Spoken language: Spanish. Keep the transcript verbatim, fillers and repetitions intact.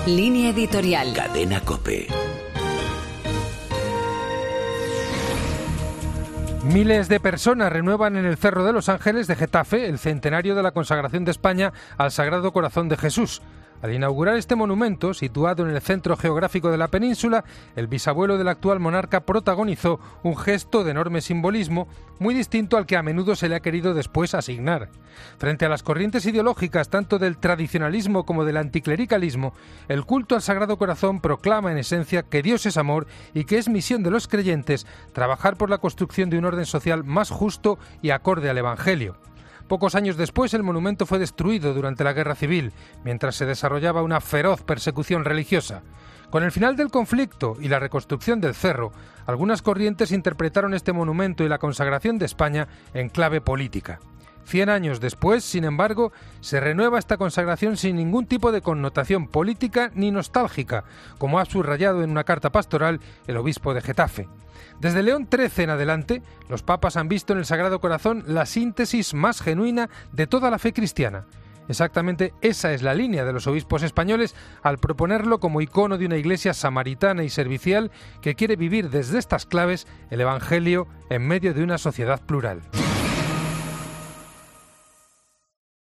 Línea editorial. Cadena COPE. Miles de personas renuevan en el Cerro de los Ángeles de Getafe el centenario de la consagración de España al Sagrado Corazón de Jesús. Al inaugurar este monumento, situado en el centro geográfico de la península, el bisabuelo del actual monarca protagonizó un gesto de enorme simbolismo, muy distinto al que a menudo se le ha querido después asignar. Frente a las corrientes ideológicas tanto del tradicionalismo como del anticlericalismo, el culto al Sagrado Corazón proclama en esencia que Dios es amor y que es misión de los creyentes trabajar por la construcción de un orden social más justo y acorde al Evangelio. Pocos años después, el monumento fue destruido durante la Guerra Civil, mientras se desarrollaba una feroz persecución religiosa. Con el final del conflicto y la reconstrucción del cerro, algunas corrientes interpretaron este monumento y la consagración de España en clave política. Cien años después, sin embargo, se renueva esta consagración sin ningún tipo de connotación política ni nostálgica, como ha subrayado en una carta pastoral el obispo de Getafe. Desde León trece en adelante, los papas han visto en el Sagrado Corazón la síntesis más genuina de toda la fe cristiana. Exactamente esa es la línea de los obispos españoles al proponerlo como icono de una iglesia samaritana y servicial que quiere vivir desde estas claves el Evangelio en medio de una sociedad plural.